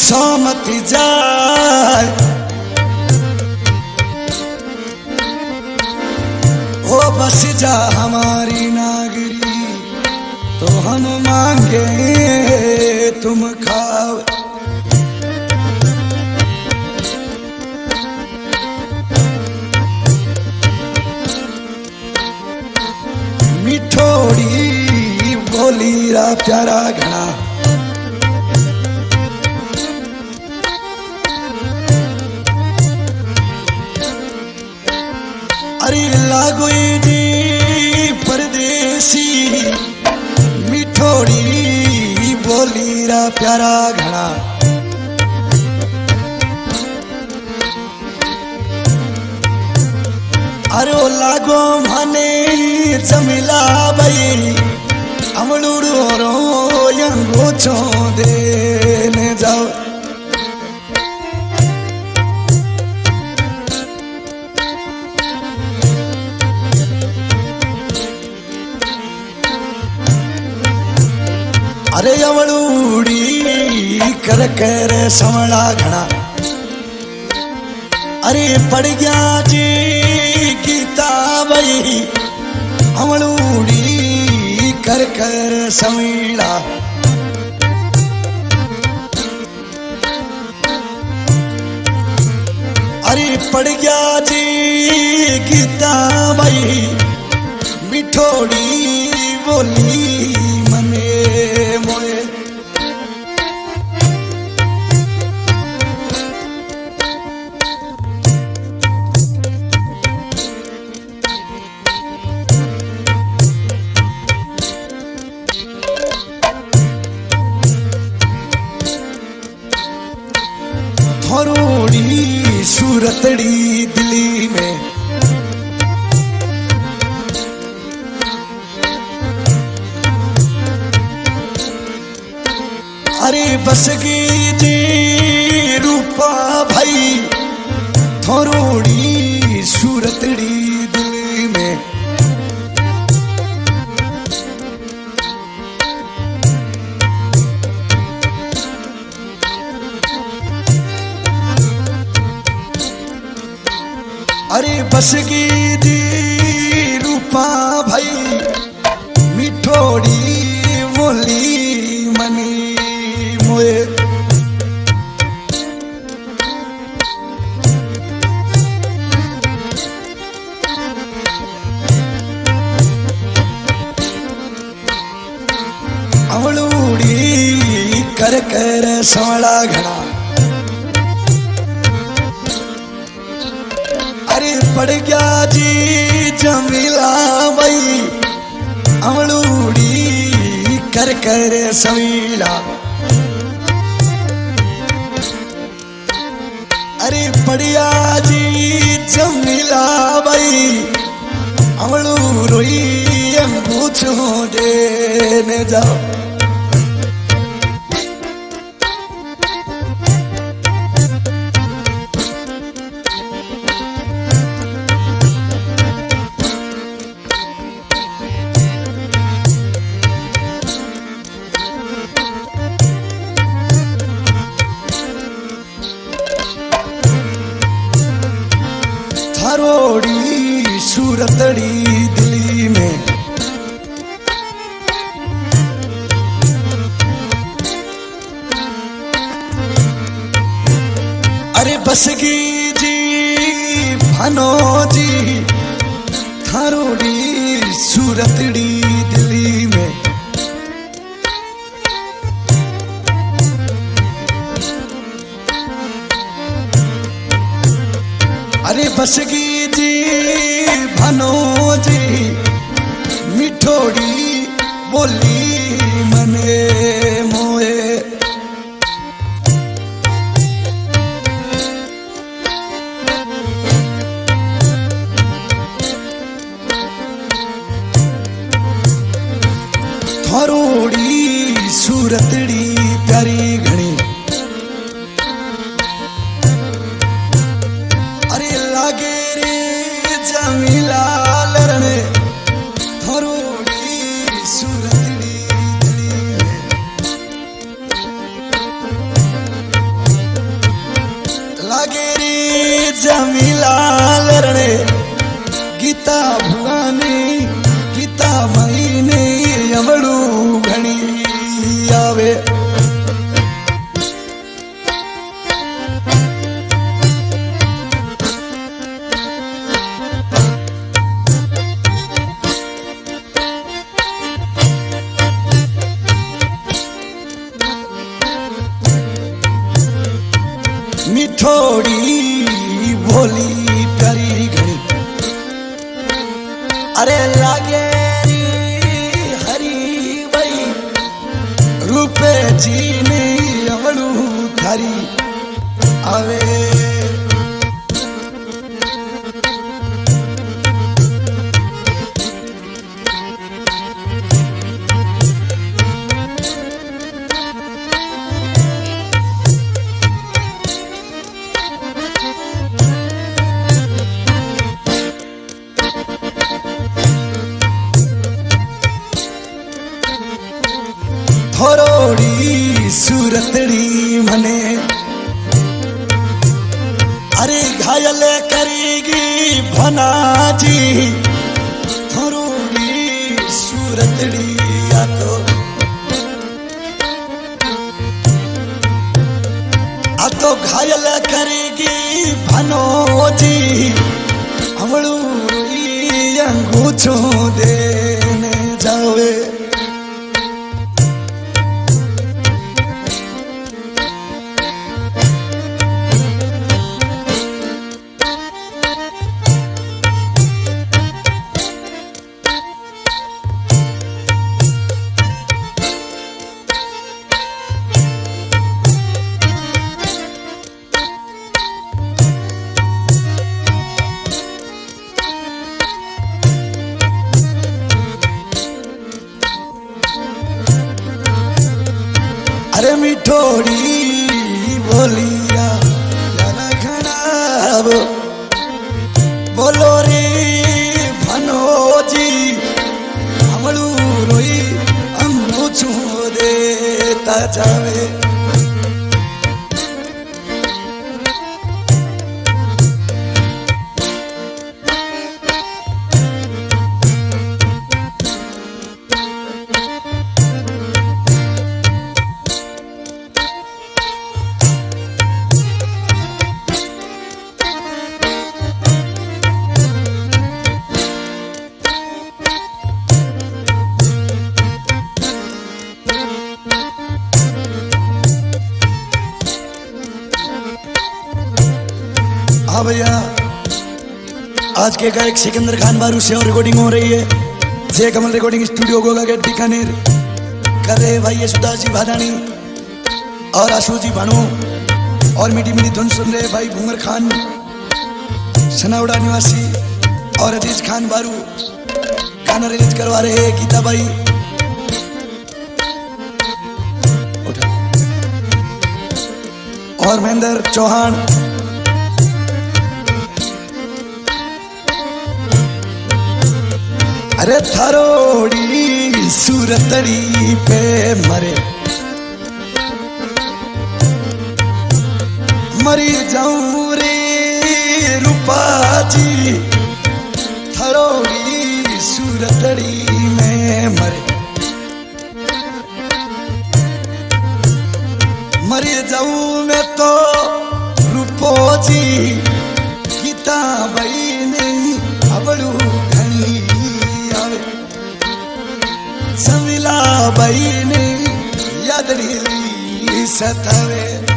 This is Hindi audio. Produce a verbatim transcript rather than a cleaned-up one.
सोमत जाए ओ बस जा हमारी नागरी तो हम मांगे तुम खाओ। मिठोड़ी बोली रा प्यारा घना अरे लागोई जी परदेसी मिठोड़ी बोली रा प्यारा घना अरे लागो मने जमिला भाई अमलूड़ो रो यंगो छो देने जाओ। अरे अमलूड़ी कर कर समला घना अरे पड़ गया जी गीता भाई अमलूड़ी कर कर समला। अरे पड़ गया जी गीता भाई मिठोड़ी बोली मने मोए। थोड़ी सूरतड़ी दिल्ली में अरे बसगी जी रूपा भाई थोड़ी सूरतड़ी दिल्ली में अरे बसगी दी रूपा भाई मिठोड़ी बोली मनी मोए। अमलूड़ी कर कर समला घना अरे पड़ गया जी जमीला भाई अमलूड़ी कर कर समीला। अरे पड़िया जी जमीला भाई अमलू रोई अंगूठो देने जाओ। थरोड़ी सूरतड़ी दिल्ली में अरे बसगी जी भानो जी थरोड़ी सूरतड़ी दिल्ली में अरे बसगी जी भानो जी मिठोड़ी बोली मने मोए। थरोड़ी सूरतड़ी प्यारी घनी अरे लागे रे जमीला लरने थरोड़ी सूरतड़ी दिल्ली में अरे लागे री हरी भाई रूपे जी ने अवड़ू थारी आवे थोड़ी सूरतड़ी मने अरे घायल करेगी भना जी थोड़ी सूरतड़ी या तो आ तो घायल करेगी भनो जी हमड़ू अंगूठो देने जावे अरे मिठोड़ी बोलिया याना खराब बोलो रे भनोजी हमड़ू रोई हमू छू देता जावे हाँ भैया आज के गायक सिकंदर खान बारू से और रिकॉर्डिंग हो रही है Jai Kamal recording studio Goga gate Bikaner कर रहे भाई यशुदास जी भादानी और आशु जी भानु और मीठी मीठी धुन सुन रहे भाई भूमर खान सनावड़ा निवासी और अजीज खान बारू गाना रिलीज करवा रहे हैं गीता भाई और महेंद्र चौहान अरे थरोड़ी सूरतड़ी पे मरे मरी जाऊं रे रूपा जी थरोड़ी सूरतड़ी में मरे मरी जाऊं मैं तो रूपो जी गीता भाई नहीं अबड़ू घनी समिला बाई ने याद सतावे।